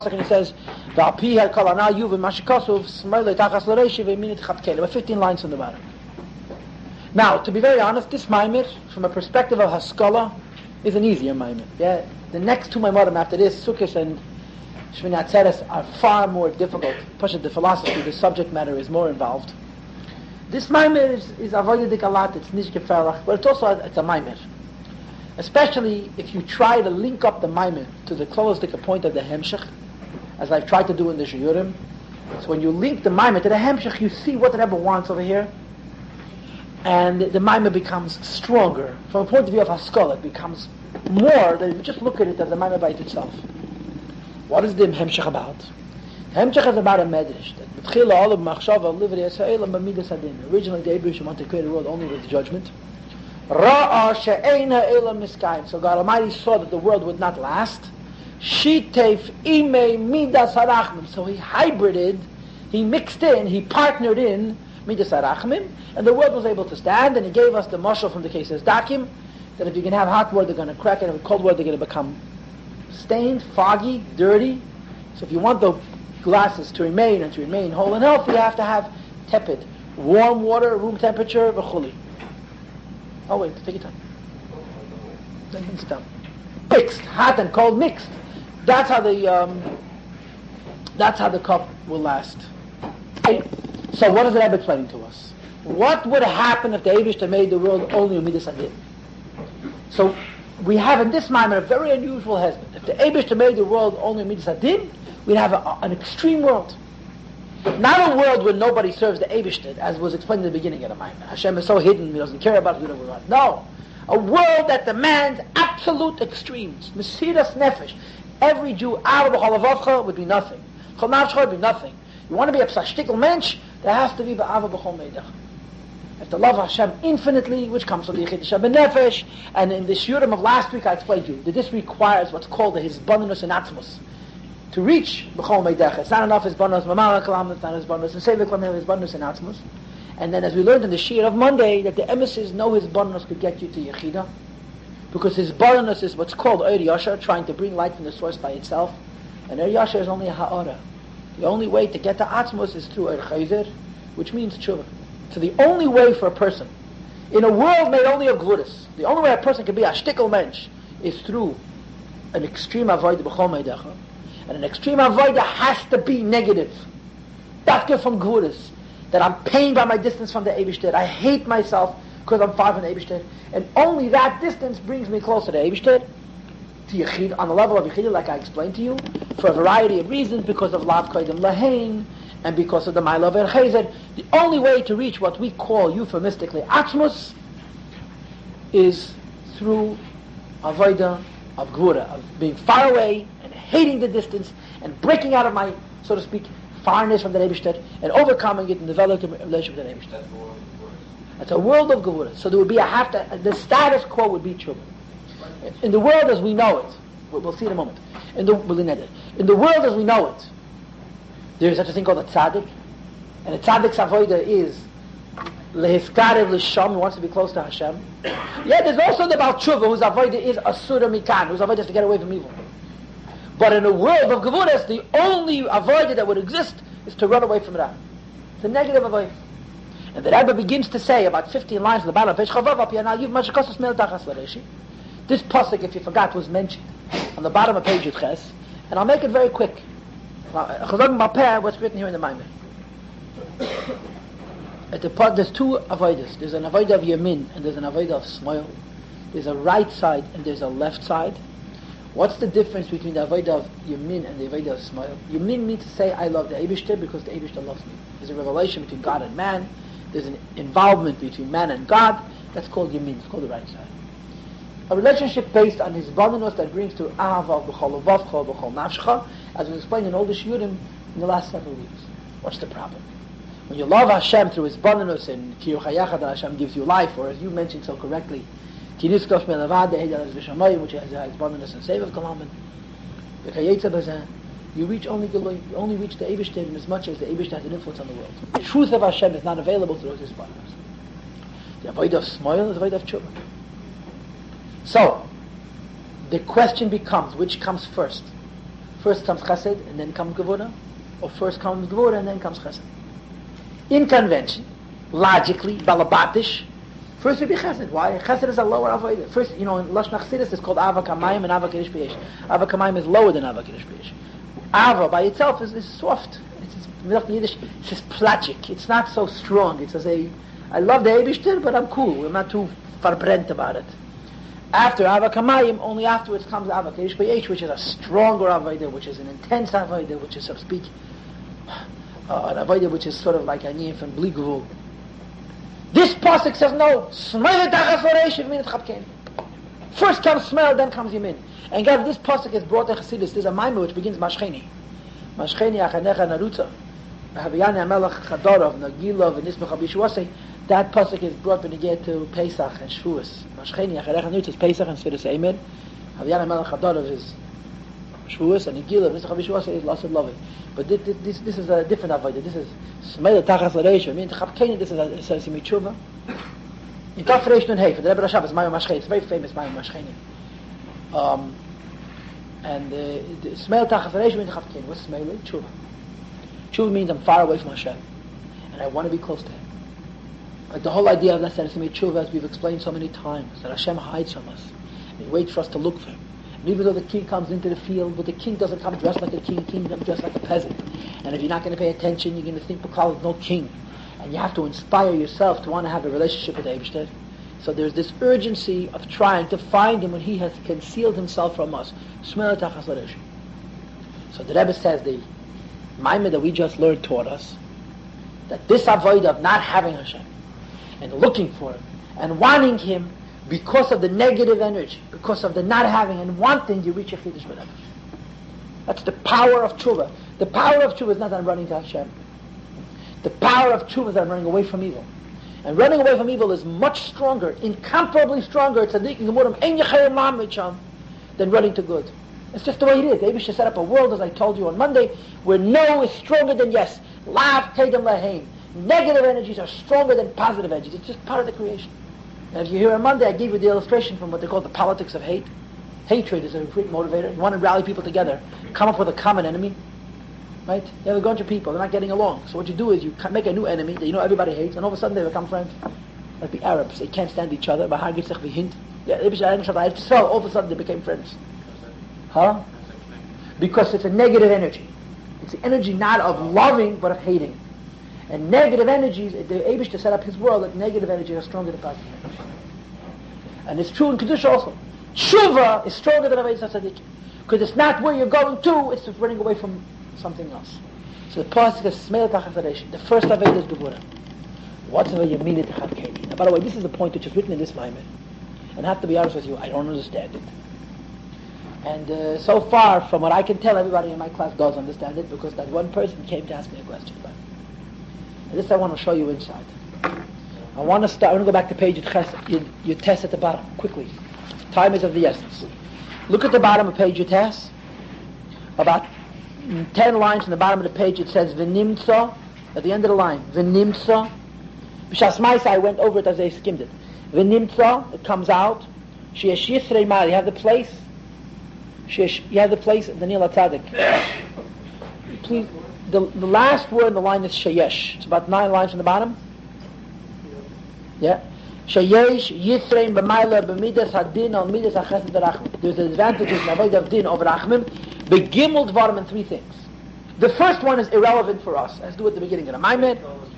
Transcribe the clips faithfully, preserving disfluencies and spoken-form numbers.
and he says, about fifteen lines from the bottom. Now, to be very honest, this Maimir, from a perspective of Haskalah, is an easier Maimir. Yeah? The next two Maimorim after this, Sukkot and Shmini Atzeres, are far more difficult. Push the philosophy, the subject matter is more involved. This Maimir is, is avoided a lot, it's nicht gefährlich, but it's also it's a Maimir. Especially if you try to link up the Maimir to the closest point of the Hemshech, as I've tried to do in the Shiurim. So when you link the Maimir to the Hemshech, you see what the Rebbe wants over here, and the Maimir becomes stronger. From a point of view of Haskalah, it becomes more than if you just look at it as the Maimir by itself. What is the Hemshech about? Hemshech is about a medrash. Originally, the Abrish wanted to create a world only with judgment. So God Almighty saw that the world would not last. So he hybrided, he mixed in, he partnered in Midas HaRachmim, and the world was able to stand, and he gave us the mashal from the cases Dakim, that if you can have hot water, they're going to crack it, and if cold water, they're going to become stained, foggy, dirty. So if you want the glasses to remain and to remain whole and healthy, you have to have tepid, warm water, room temperature, v'chuli. Oh wait, take your time. Then sit down. Mixed, hot and cold mixed. That's how the um, that's how the cup will last. Okay. So what is the Rebbe explaining to us? What would happen if the Eibishter made the world only Midas Hadin? So we have in this Maimon a very unusual husband. If the Eibishter made the world only Midas Hadin, we'd have a, an extreme world. Not a world where nobody serves the Eibishter, as was explained in the beginning of the Maimon. Hashem is so hidden, he doesn't care about it, we don't worry about it. No. A world that demands absolute extremes. Mesiras nefesh. Every Jew out of the Cholavavcha would be nothing. Chol nafshcha would be nothing. You want to be a psashtikal mensch, there has to be ba'ava b'chol meidach. If to love Hashem infinitely, which comes from the Yechid Hashem b'nefesh, and in the shiurim of last week I explained to you that this requires what's called the hisbonenus and atzmus. To reach b'chol meidach, it's not enough hisbonenus mamala kalam, it's not hisbonenus and sevik kalam, hisbonenus and atzmus. And then as we learned in the shiur of Monday, that the emissaries know hisbonenus could get you to Yechidah, because his hisbonenus is what's called Eir Yasher, trying to bring light from the source by itself, and Eir Yasher is only a ha'ara. The only way to get to Atzmos is through Eir Chayzer, which means tshuva. So the only way for a person, in a world made only of gludus, the only way a person can be a shtikal mensch is through an extreme avodah b'chol meidecha, and an extreme avodah has to be negative. Dafka from gludus, that I'm pained by my distance from the Eibishter, I hate myself because I'm far from the Eibishter, and only that distance brings me closer to the Eibishter, to Yechid, on the level of Yechid, like I explained to you, for a variety of reasons, because of Lav Kodim Lahain, and because of the Ma'ila Ver Chayzer. The only way to reach what we call euphemistically Atzmus is through Avodah of Gvura, of being far away, and hating the distance, and breaking out of my, so to speak, farness from the Eibishter, and overcoming it and developing a relationship with the Eibishter. It's a world of Gevurah. So there would be a have to, the status quo would be Tshuva. In the world as we know it, we'll see in a moment, in the, in the world as we know it, there is such a thing called a tzaddik, and a tzaddik's avodah is lehiskarev l'sham, who wants to be close to Hashem. Yeah, there's also the Baal Tshuva, whose avodah is asura mikan, whose avodah is to get away from evil. But in a world of Gevurahs, the only avodah that would exist is to run away from Ra. The negative avodah. And the Rebbe begins to say about fifteen lines in the bottom of page Chavav up here, and I'll give Mashakosas Mel Tachas Lareshi. This pasuk, if you forgot, was mentioned on the bottom of page Yudches, and I'll make it very quick. Chazon Mapeh, what's written here in the Maimon. At the part, there's two avodas. There's an avodah of Yamin, and there's an avodah of Smoil. There's a right side, and there's a left side. What's the difference between the avodah of Yamin and the avodah of Smoil? Yamin means to say, I love the Eibishter because the Eibishter loves me. There's a revelation between God and man. There's an involvement between man and God. That's called Yamin. It's called the right side. A relationship based on his bonus that brings to Ahava b'chol levavcha b'chol nafshcha, as we explained in all the shiurim in the last several weeks. What's the problem? When you love Hashem through his bonus and ki yuchayachad, that Hashem gives you life, or as you mentioned so correctly, ki niskosh me'levad de'edel es v'shamayim, which has his bonus and save of kalaman, v'kayetza b'zeh, you reach only Gilui, you only reach the Eibishter in as much as the Eibishter has an influence on the world. The truth of Hashem is not available through his bonus. The avodah of Smoil is the avodah of Tshuva. So, the question becomes, which comes first? First comes chesed and then comes gevura, or first comes gevura and then comes chesed. In convention, logically, balabatish, first would be chesed. Why? Chesed is a lower avodah. First, you know, in Lashon Chassidus it's called Ava Kamayim and Ava Kiddush B'Yesh. Ava Kamayim is lower than Ava Kiddush B'Yesh. Ava by itself is, is soft. It's, it's in Yiddish, it's just plachik. It's not so strong. It's as a, I love the Eibishter, but I'm cool. I'm not too verbrent about it. After Ava Kamayim, only afterwards comes Ava Kiddush B'Yesh, which is a stronger avodah, which is an intense avodah, which is, so to speak, uh, an avodah which is sort of like a niyim from Bli Gevul. This pasuk says no. First comes smell, then comes yamin. And guys, this pasuk is brought in Chassidus. There's a maimah which begins Mashcheni. Mashcheni achanecha narutza. Haviyani amelach chadorov nagilov and nismach abishuasei. That pasuk is brought when you get to Pesach and Shavuos. Mashcheni achanecha narutza is Pesach and Sfiras Eimer. Haviyani amelach chadorov is Shavuos and Nagilov and nismach abishuasei is Lasad Loving. But this, this, this is a different avodah. This is Smele Tachas L'Reish. I mean, Chapkeni, this is a Sarsi Mitzvah. In Kaf Reish Nun Hey, for the Rebbe Rashab, it's Mayim Mashcheni. It's very famous Mayim Mashcheni. Um, and uh, Smele Tachas L'Reish means Chapkeni. What's Smele? Tshuva. Tshuva means I'm far away from Hashem. And I want to be close to Him. Like the whole idea of that Sarsi Mitzvah, as we've explained so many times, that Hashem hides from us. And He waits for us to look for Him. And even though the king comes into the field, but the king doesn't come dressed like a king, king comes dressed like a peasant. And if you're not going to pay attention, you're going to think because there's no king. And you have to inspire yourself to want to have a relationship with Eibishter. So there's this urgency of trying to find him when he has concealed himself from us. So the Rebbe says the Maimah that we just learned taught us that this avoid of not having Hashem and looking for him and wanting him because of the negative energy, because of the not having and wanting, you reach a Chiddush B'Nefesh. That's the power of Tshuva. The power of Tshuva is not on running to Hashem. The power of Tshuva is on running away from evil. And running away from evil is much stronger, incomparably stronger, tzaddik and gemurim, ein yechayim ma'amicham, than running to good. It's just the way it is. Maybe should set up a world, as I told you on Monday, where no is stronger than yes. Lav, tedem, laheim. Negative energies are stronger than positive energies. It's just part of the creation. And if you hear on Monday, I gave you the illustration from what they call the politics of hate. Hatred is a great motivator. You want to rally people together, come up with a common enemy, right? You have a bunch of people, they're not getting along. So what you do is you make a new enemy that you know everybody hates, and all of a sudden they become friends. Like the Arabs, they can't stand each other. All of a sudden they became friends. Huh? Because it's a negative energy. It's the energy not of loving, but of hating. And negative energies, the Eibush to set up his world, that negative energies are stronger than positive energies. And it's true in Kedusha also. Tshuva is stronger than Avodah Tzaddik. Because it's not where you're going to, it's just running away from something else. So the pasuk is Smele Tachas L'Reish. The first Avodah is Gevura. What's the Yamini Techad? Now, by the way, this is the point which is written in this Maimah. And I have to be honest with you, I don't understand it. And uh, so far, from what I can tell, everybody in my class does understand it, because that one person came to ask me a question about it. And this I want to show you inside. I want to start, I want to go back to page you, you test at the bottom, quickly. Time is of the essence. Look at the bottom of page Yutes. About ten lines from the bottom of the page, it says V'nimtza, at the end of the line, V'nimtza. B'shas Maisa, I went over it as I skimmed it. V'nimtza, it comes out. Sheyesh Yisrei Mal, you have the place. Sheyesh, you have the place of the Nil HaTzadik. Please, the, the last word in the line is Sheyesh. It's about nine lines from the bottom. Yeah. Sheyesh Yisrein b'mayla b'midas hadin al midas hachesed v'rachmim. There's an advantage in avodah of din over rachmim. Begimel dvarim in three things. The first one is irrelevant for us. Let's do it at the beginning of the Maimon.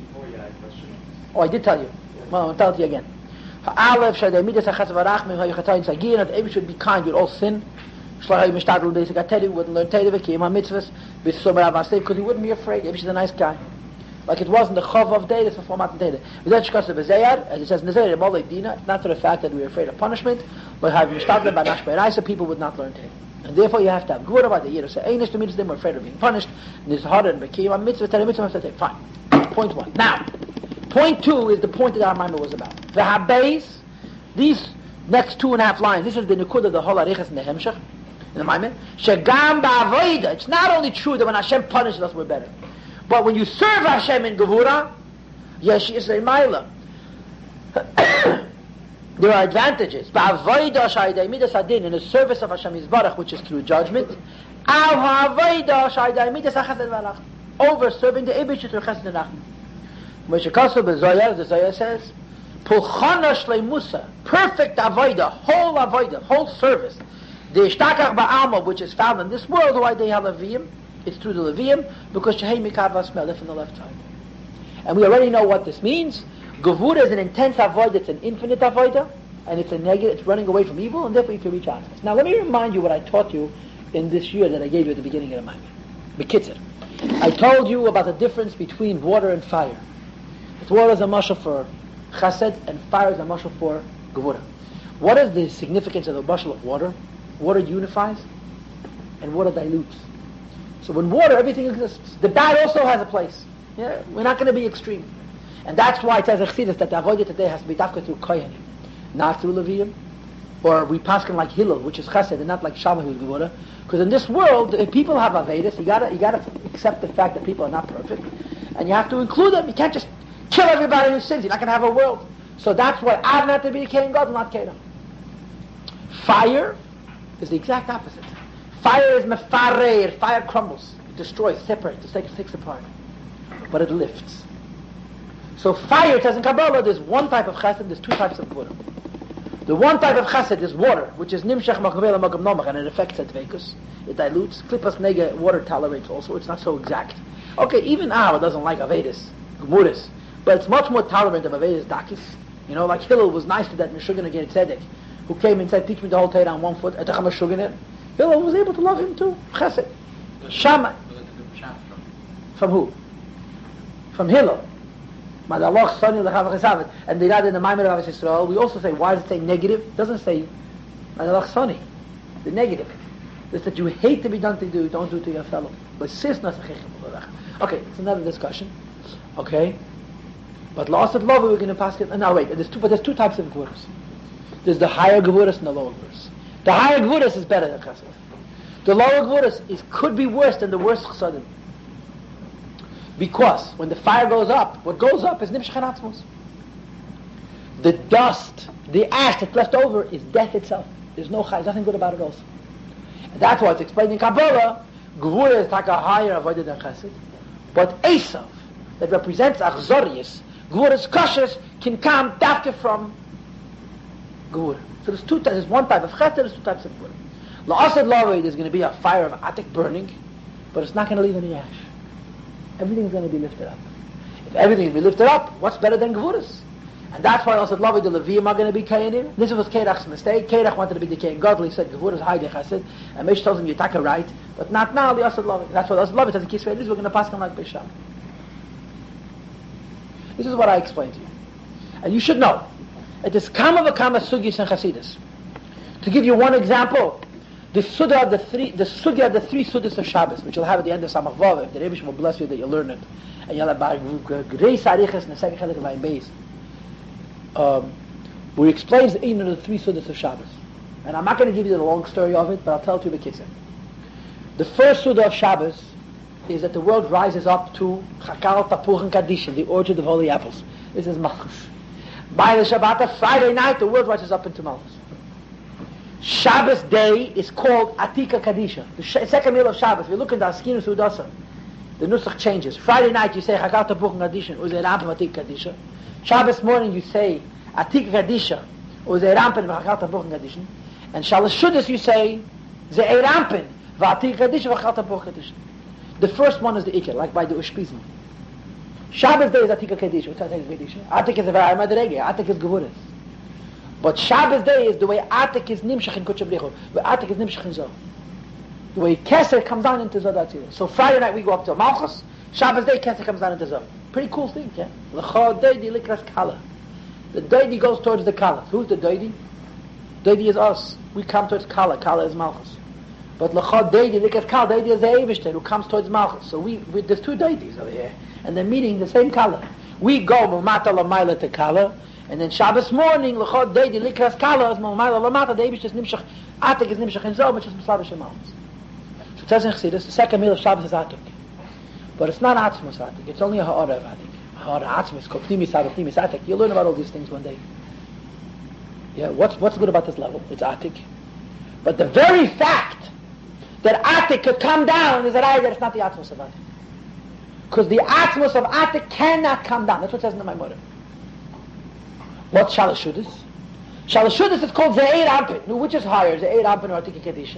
Oh, I did tell you. Well, I'll tell it to you again. Ha'alev shadei midas hachesed v'rachmim ha'yuchatayin sagir. That everyone should be kind with all sin. Shlachai mishtadl basic. I tell you, wouldn't learn Torah v'kiyim ha'mitzvahs b'somer avasei, because he wouldn't be afraid. Everyone's a nice guy. Like it was in the Chav of Day, it's before Matan Teda. As it says in the Zayar, Molei Dina, not for the fact that we are afraid of punishment, but have Mishtadle Banash Be'eraisa, people would not learn Teda. And therefore you have to have Gvura about the year. So, Einish to means them were afraid of being punished, and it's harder than Bekiyim, and Mitzvah, Teda Mitzvah, Mitzvah, fine. Point one. Now, point two is the point that our Maimah was about. The Habbeis, these next two and a half lines, this is the Nikud of the whole Arichas in the Hemshech, in the Maimah. Shegam Ba'avoida, it's not only true that when Hashem punishes us, we're better. But when you serve Hashem in Gevura, yes, she is a Maila. There are advantages. In the service of Hashem Yisbarach, which is through judgment, Al ha'avoida shaydai midas ha'chesed v'arachman. Over serving the Eibush through chesed and rachman. Moshe Kassel b'Zoyar, the Zoyar says, Pulchana shleimusa, perfect avoida, whole avoida, whole service. The ishtakach ba'alma, which is found in this world, why they have Levium, it's through the Levium, because shehei mikavas melech from the left side. And we already know what this means. Gevura is an intense avoida, it's an infinite avoida, and it's a negative, it's running away from evil, and therefore you can reach out. Now let me remind you what I taught you in this year that I gave you at the beginning of the Maimon. Bekitzer. I told you about the difference between water and fire. That water is a mashal for chesed, and fire is a mashal for gevura. What is the significance of the mashal of water? Water unifies, and water dilutes. So when water, everything exists. The bad also has a place. Yeah, we're not going to be extreme. And that's why it says in Chassidus that the avodah today has to be dafka through koyanim, not through Levium. Or we paskin like Hillel, which is chesed, and not like Shammah, who's gevura. Because in this world, if people have avedis, you gotta you gotta accept the fact that people are not perfect, and you have to include them. You can't just kill everybody who sins. You're not going to have a world. So that's why I've not to be Cain God, not Cain. Fire is the exact opposite. Fire is mefareir. Fire crumbles, it destroys, separates, it takes, takes apart. But it lifts. So fire, it says in Kabbalah, there's one type of chesed, there's two types of gevura. The one type of chesed is water, which is nimshach makavela magam nomach, and it affects advekus. It dilutes. Klippas nega, water tolerates also. It's not so exact. Okay, even Ava doesn't like avedis, gemuris, but it's much more tolerant of avedis dakis. You know, like Hillel was nice to that Meshuggah again Tzedek, who came and said, "Teach me the whole Torah on one foot." Etacham Meshuggah. Hillel was able to love him too. Chesed. Shammai. From who? From Hillel. And they read in the Maimon of Yisrael. We also say, why does it say negative? It doesn't say Madalach Soni. The negative. It's that you hate to be done to do, don't do to your fellow. But sis okay, it's another discussion. Okay? But lost at love, we're going to pass it. Now wait, there's two, but there's two types of gevuras. There's the higher gevuras and the lower gevuras. The higher gevuras is better than chesed. The lower gevuras is could be worse than the worst chesedim. Because when the fire goes up, what goes up is nimshach atzmos. The dust, the ash that's left over is death itself. There's no chai, nothing good about it also. And that's why it's explained in Kabbalah, gevura is like a higher avodah than chesed. But Esav, that represents achzorius, gevura's kashers, can come dafka from gevura. So there's two types, there's one type of chesed, there's two types of gevura. La'asad lavei, there's going to be a fire of atik burning, but it's not going to leave any ash. Everything's going to be lifted up. If everything will be lifted up, what's better than gevuras? And that's why also Lavi the Levium are going to be Kainim. This was Kerach's mistake. Kerach wanted to be the Kain Godly. He said gevuras high the chesed. And Mesh tells him you take a right, but not now. The Asad Lavi. That's why the Asad Lavi says in Kisvei. This we're going to pass him like Bisham. This is what I explained to you, and you should know. It is kama v'kama sugis and Chasidus. To give you one example. The sugya of the three, the sugya of the three suddas of Shabbos, which you'll have at the end of Samach Vav, if the Rebbe will bless you that you learn it, and you'll have Greis Arichas and the second Chelik of Ayin Beis, um, where he explains the of the three suddas of Shabbos. And I'm not going to give you the long story of it, but I'll tell it to you the kitzur. The first suddah of Shabbos is that the world rises up to Chakal Tapuch and Kaddish, the orchard of holy apples. This is Malchus. By the Shabbat, Friday night, the world rises up into Malchus. Shabbos day is called Atika Kadisha. The sh- second meal of Shabbos. We look in the Askinus Udasa. The Nusach changes. Friday night you say Chakal Tapuch Kadisha, Uze Rampen Atika Kadisha. Shabbos morning you say Atika Kadisha, Uze Rampen Chakal Tapuch Kadisha. And Shalosh Shudas you say Ze Rampen V'Atika Kadisha Chakal Tapuch Kadisha. The first one is the Iker, like by the Ushpizim. Shabbos day is Atika Kadisha. What's Atika Kadisha? Atika is a very Madrege. Atika is Gevuras. But Shabbos day is the way Atik is Nimshach in Kutsha Brichu, where Atik is Nimshach in Zoh. The way Keser comes down into Zoh Datzir. So Friday night we go up to Malchus, Shabbos day Keser comes down into Zoh. Pretty cool thing, yeah? L'cha Deidi Likras Kala. The Deidi goes towards the Kala. Who's the Deidi? Deidi is us. We come towards Kala. Kala is Malchus. But L'cha Deidi Likras Kala, Deidi is the Eivishter who comes towards Malchus. So we, we there's two Deidis over here. And they're meeting the same Kala. We go Mumata Lamaila to Kala, and then Shabbos morning, l'chod deidi likras kala, as ma'amayla lamata, the Eibush is nimshach, Atik is nimshach in Zoh, which is Mislav Hashem Malchus. So it says in Chassidus, the second meal of Shabbos is Atik. But it's not Atzmos Atik, it's only a ha'ara of Atik. Ha'ara Atzmos, kopnimis Atik, Atik. You'll learn about all these things one day. Yeah, what's, what's good about this level? It's Atik. But the very fact that Atik could come down is a raya that it's not the Atzmos of Atik. Because the Atzmos of Atik cannot come down. That's what it says in the Maimonides. What's Shalosh Shudas? Shalosh Shudas is called Ze'er Ampin. No, which is higher, Ze'er Ampin or Atika Kedisha?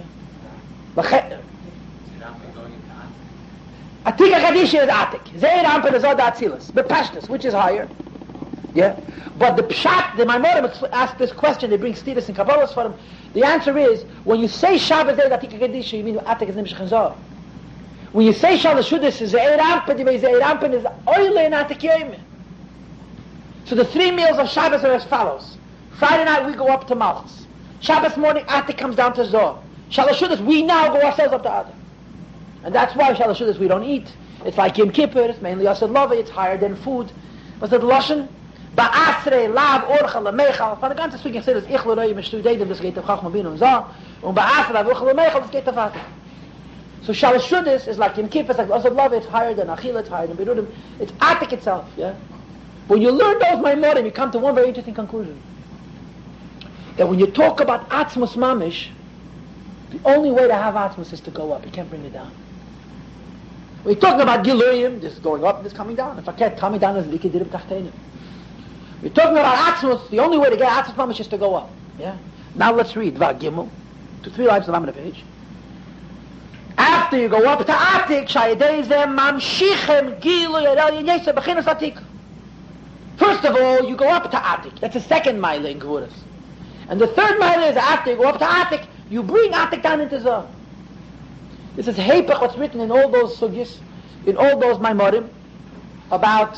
Atika Kedisha is Atik. Ze'er Ampin is Od Atzilas. Bepashtus, which is higher? Yeah? But the Pshat, the Maimonides ask this question, they bring Stidus and Kabbalahs for them. The answer is, when you say Shabbos Ze'er Atika Kedisha, you mean Atik is Nimshach and Zohar. When you say Shalosh Shudas is Ze'er Ampin, you mean Ze'er Ampin is Oile and Atik Yomim. So the three meals of Shabbos are as follows. Friday night we go up to Malchus. Shabbos morning, Atik comes down to Zohar. Shalosh Shudas, we now go ourselves up to Atik. And that's why Shalosh Shudas we don't eat. It's like Yom Kippur, it's mainly Yosef Love, it's higher than food. What's the Lashon? Ba'asre, Lav, Orcha, Lamechal. Von der ganzen Speaking said it's Ich l'roi, Mishtu Deidem, das geht auf Chachma Bin und Zohar. Und Ba'asre, Lav, Orcha, Lamechal, das geht auf Atik. So Shalosh Shudas is like Yom Kippur, it's like Yosef Love, it's higher than Achila, it's higher than Berudim. It's Atik itself, yeah? When you learn those Maimorim, you come to one very interesting conclusion. That when you talk about Atzmos Mamish, the only way to have Atzmos is to go up. You can't bring it down. When you're talking about Giluyim, this is going up, this is coming down. If I can't, coming down is Likidirim Tachtenim. We're talking about Atzmos, the only way to get Atzmos Mamish is to go up. Yeah? Now let's read Va Gimel, to three lines of the page. After you go up to Atik, Shayadezem Mamshichem Giluy Erel Yinesa Bechinas Atik. First of all, you go up to Atik. That's the second mile in Gvuras. And the third mile is after you go up to Atik, you bring Atik down into Zohar. This is Hepech, what's written in all those sugyas, in all those Maimorim, about,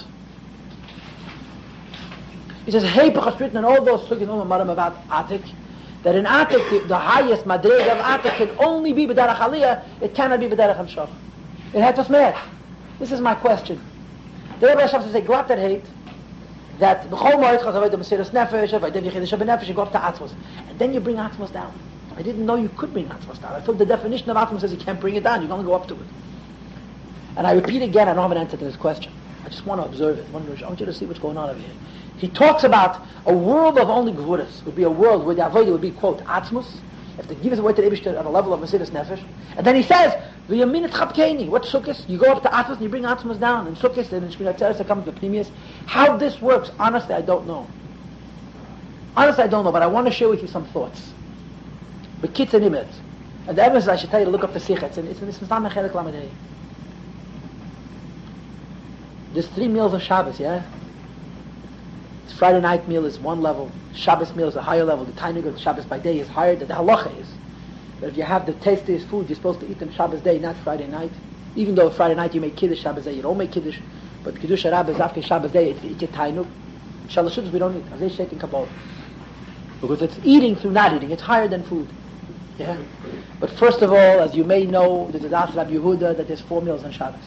it says Hepech, what's written in all those sugyas, in all Maimorim about Atik, that in Atik, the, the highest Madrega of Atik can only be B'derech Aliyah, it cannot be B'derech Hamshach. It had to smear. This is my question. The Rebbe Hashem says, say, go up that hate, that the whole Moed Chazavay the Mesiras Nefesh, if I did Yechidish B'Nefesh, you go up to Atzmos. And then you bring Atzmos down. I didn't know you could bring Atzmos down. I thought the definition of Atzmos says you can't bring it down, you can only go up to it. And I repeat again, I don't have an answer to this question. I just want to observe it. I want you to see what's going on over here. He talks about a world of only Gvuras, would be a world where the Avodah would be, quote, Atzmos, if they give us away to the Eibishter on a level of Mesiras Nefesh. And then he says, V'yaminit Chapkeini, what Sukkos? You go up to Atzmos and you bring Atzmos down, and Sukkos and in Shmini Atzeres comes to Pnimius. How this works, honestly, I don't know. Honestly, I don't know, but I want to share with you some thoughts. But Kitz and Imet. And the evidence I should tell you to look up the Sikha. It's in it's in Mishnah Chelik Lamed. There's three meals of Shabbos, yeah? Friday night meal is one level, Shabbos meal is a higher level, the timing of Shabbos by day is higher than the halacha is. But if you have the tastiest food, you're supposed to eat them Shabbos day, not Friday night. Even though Friday night you make Kiddush, Shabbos day you don't make Kiddush, but Kiddush Rabbah is after Shabbos day, it's eat your tainuk. Shalosh Shudas we don't eat, Azay Sheit and Kabbalah. Because it's eating through not eating, it's higher than food. Yeah? But first of all, as you may know, there's a Das Rabbi Yehuda that there's four meals on Shabbos.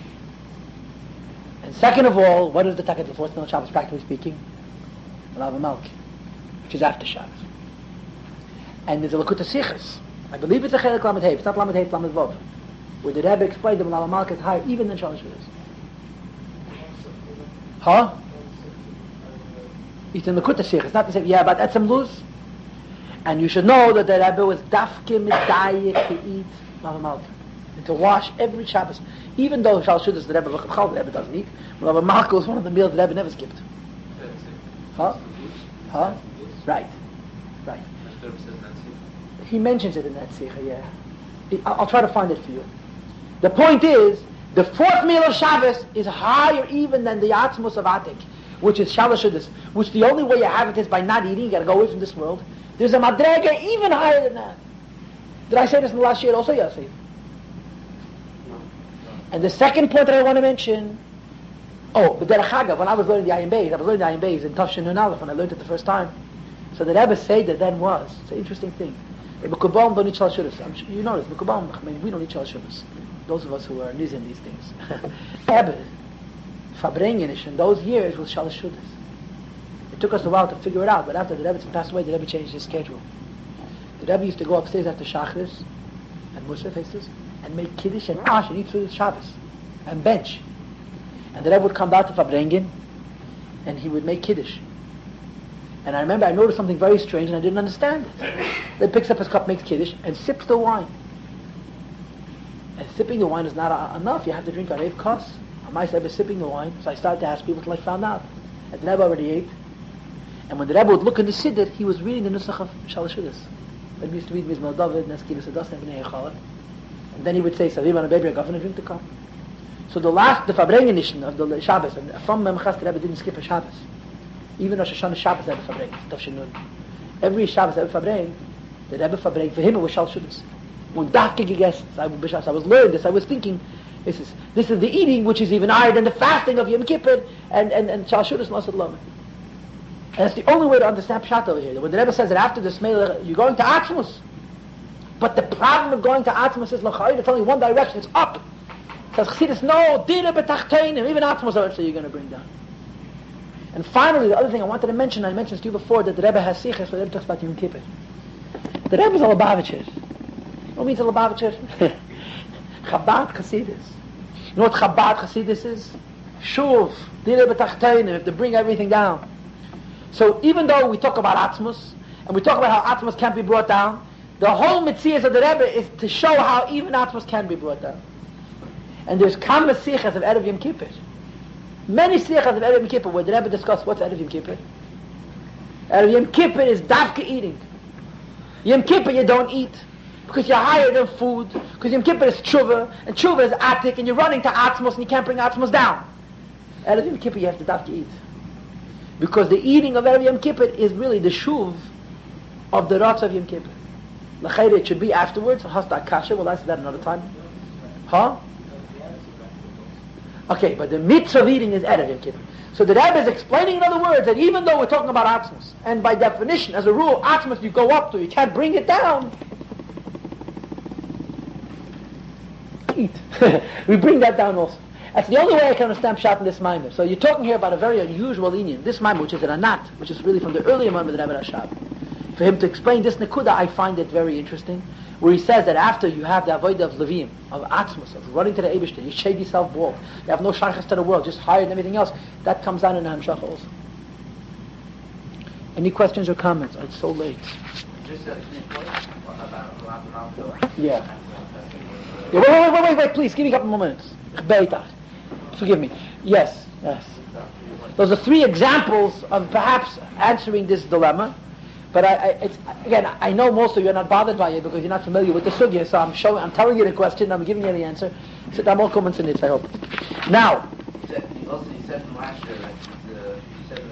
And second of all, what is the takat, the fourth meal on Shabbos, practically speaking? Lava Malk, which is after Shabbos. And there's a Lakuta Sichas. I believe it's a Chelik Lamed Hey, it's not Lamed Hey, it's Lamed Vav, where the Rebbe explained that Lava Malk is higher even than Shalosh Shudas. Huh? It's in Lakuta Sichas, not to say, yeah, but Etzem Luz. And you should know that the Rebbe was dafke midayik to eat Lava Malk, and to wash every Shabbos. Even though Shalosh Shudas, the Rebbe, the Rebbe doesn't eat, Lava Malk was one of the meals the Rebbe never skipped. Huh? Huh? Right. Right. He mentions it in that Sikha, yeah. I'll, I'll try to find it for you. The point is, the fourth meal of Shabbos is higher even than the Atzmos of Atik, which is Shalosh Shudas, which the only way you have it is by not eating, you gotta go away from this world. There's a Madrega even higher than that. Did I say this in the last year also, Yosef? And the second point that I want to mention, oh, but Derech Hagav, when I was learning the Ayin Beis, I was learning the Ayin Beis in Tafshin Nun Aleph when I learned it the first time. So the Rebbe said that then was, it's an interesting thing. Mekubalm don't eat Shalosh Shudas. You know this, Mekubalm, I mean, we don't eat Shalosh Shudas. Those of us who are niz in these things. Rebbe, Fabrengen in those years was Shalosh Shudas. It took us a while to figure it out, but after the Rebbe passed away, the Rebbe changed his schedule. The Rebbe used to go upstairs after Shachris and Musaf faces and make Kiddush and Ash and eat through the Shabbos and bench. And the Rebbe would come back to Fabrengen and he would make Kiddush. And I remember I noticed something very strange and I didn't understand it. Then picks up his cup, makes Kiddush, and sips the wine. sipping the wine is not uh, enough. You have to drink a rev kos. I was sipping the wine, so I started to ask people till I found out. And the Rebbe already ate. And when the Rebbe would look in the Siddur, he was reading the Nusach of Shalashudis. Rebbe used to read Mizmor David, Neskir Sedas, and Bnei Yechalat. And then he would say, Saviv and Baby, Gavin, drink the cup. So the last, the Fabrengenischen of the Shabbos, and from Memchas, the Rebbe didn't skip a Shabbos. Even Rosh Hashanah Shabbos, the Rebbe Fabreng, Tavshinun. Every Shabbos, the Rebbe Fabreng, the Rebbe Fabreng, for him it was Shalashudis. When Dafke gegessen, I was learning this, I was thinking, This is this is the eating which is even higher than the fasting of Yom Kippur and and and Shalashudis Nosad Lamed. And that's the only way to understand Pshat over here. When the Rebbe says that after the Smeil, you're going to Atzmus, but the problem of going to Atzmus is L'chayim. It's only one direction. It's up. It says Chassidus, no, Dina b'tachteinim. Even Atzmus eventually you're going to bring down. And finally, the other thing I wanted to mention, I mentioned to you before, that the Rebbe has siches. The Rebbe talks about Yom Kippur. The Rebbe is a Lubavitcher. What means a Lubavitcher? Chabad Chassidus. You know what Chabad Chassidus is? Shuv, Dina b'tachteinim. You have to bring everything down. So even though we talk about Atzmus, and we talk about how Atzmus can't be brought down, the whole Metzias of the Rebbe is to show how even Atzmus can be brought down. And there's Kam Sichas of Erev Yom Kippur. Many Sichas of Erev Yom Kippur where the Rebbe discussed what's Erev Yom Kippur. Erev Yom Kippur is Davka eating. Yom Kippur you don't eat because you're higher than food, because Yom Kippur is Tshuva, and Tshuva is Atik, and you're running to Atzmus and you can't bring Atzmus down. Erev Yom Kippur you have to Davka eat. Because the eating of Erev Yom Kippur is really the shuv of the Ratz of Yom Kippur. L'chayre, it should be afterwards. Hasta kasha, we'll answer that another time. Huh? Okay, but the mitzvah of eating is Erev Yom Kippur. So the Rebbe is explaining in other words that even though we're talking about Atzmus, and by definition, as a rule, Atzmus you go up to, you can't bring it down. Eat. We bring that down also. That's the only way I can understand Pshat in this Maimer. So you're talking here about a very unusual Indian. This Maimer, which is an Anat, which is really from the earlier Maimer of the Rebbe Rashab. For him to explain this Nekuda, I find it very interesting, where he says that after you have the Avodah of Levim, of Atzmus, of running to the Eibishter, you shade yourself bald, you have no shaykhs to the world, just higher than everything else, that comes down in the Hamshach also. Any questions or comments? Oh, it's so late. Yeah. Yeah, wait, wait, wait, wait, wait, please, give me a couple more minutes. Forgive me. Yes, yes. Those are three examples of perhaps answering this dilemma. But I, I it's, again, I know most of you are not bothered by it because you're not familiar with the sugya. So I'm showing, I'm telling you the question, I'm giving you the answer. So I'm all comments in it, I hope. Now. Also, you said from last year, like, the, you said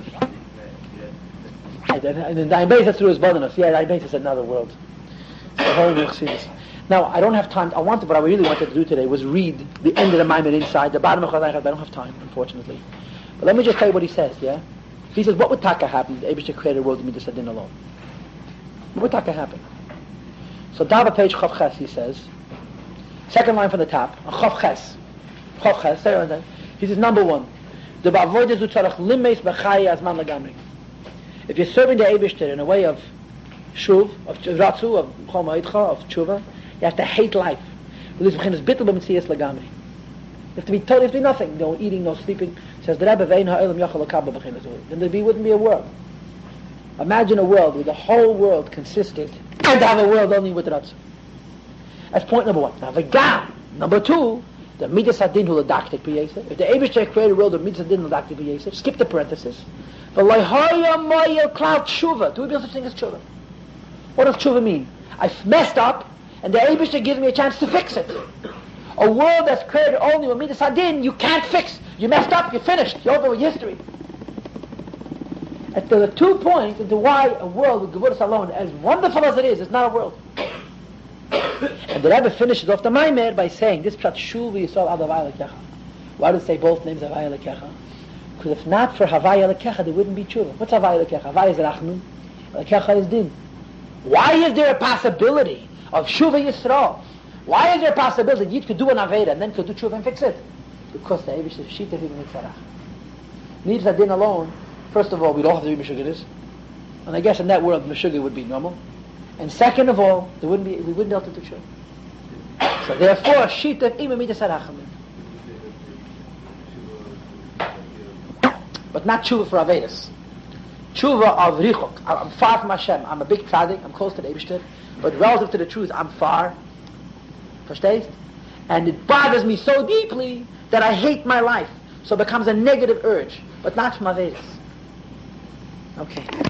in the Dayan Beis through his Bodanos. Yeah, Dayan Beis is another world. The whole Chassidus. Now, I don't have time. I wanted, what I really wanted to do today was read the end of the Maimer inside, the bottom of Chazai, but I don't have time, unfortunately. But let me just tell you what he says, yeah? He says, what would Taka happen if Eibishter created a world to Midas Adin alone? What would Taka happen? So, Dava page Chav Ches, he says, second line from the top, Chav Ches. Chav Ches, say it. He says, number one, the Bavodah zu tzarech limeis b'chai azman lagamri. If you're serving the Eibishter in a way of shuv, of ratzu, of chol ma'idcha, of tshuva, you have to hate life. You have to be totally, you have to be nothing. No eating, no sleeping. Says the Rebbe, then there be, wouldn't be a world. Imagine a world where the whole world consisted, and have a world only with Ratz. That's point number one. Now, v'gam. Number two, the Midas Adin hu l'daktik b'yeser. If the Eibishter created a world of Midas Adin hu l'daktik b'yeser, skip the parenthesis. But l'hoya moya cloud tshuva. Do we build such thing as tshuva? What does tshuva mean? I've messed up, and the Eibishter gives me a chance to fix it. A world that's created only with Midas Adin, you can't fix. You messed up, you're finished, you're over with history. And there are two points into why a world with Gevuras alone, as wonderful as it is, is not a world. And the Rebbe finishes off the Maimer by saying, this pshat shul v'yisol ad Havaya Lekecha. Why does it say both names Havaya Lekecha? Because if not for Havaya Lekecha, there wouldn't be tshuva. What's Havaya Lekecha? Havaya is Rachnun, Lekecha is Din. Why is there a possibility of Shuva Yisrael? Why is there a possibility that Yid could do an Aveda and then could do Tshuva and fix it? Because the Eibishter Shita even Yitzarach. Midas Adin alone, first of all, we don't have to be Meshuggah. And I guess in that world, Meshuggah would be normal. And second of all, there wouldn't be, we wouldn't be able to do Tshuva. So therefore, Shita even Midas Arachamim. But not Tshuva for Avedas. Tshuva of Richok. I'm far from Hashem. I'm a big tzaddik. I'm close to the Eibishter. But relative to the truth, I'm far. Verstehst? And it bothers me so deeply that I hate my life. So it becomes a negative urge, but not from Avedis. Okay.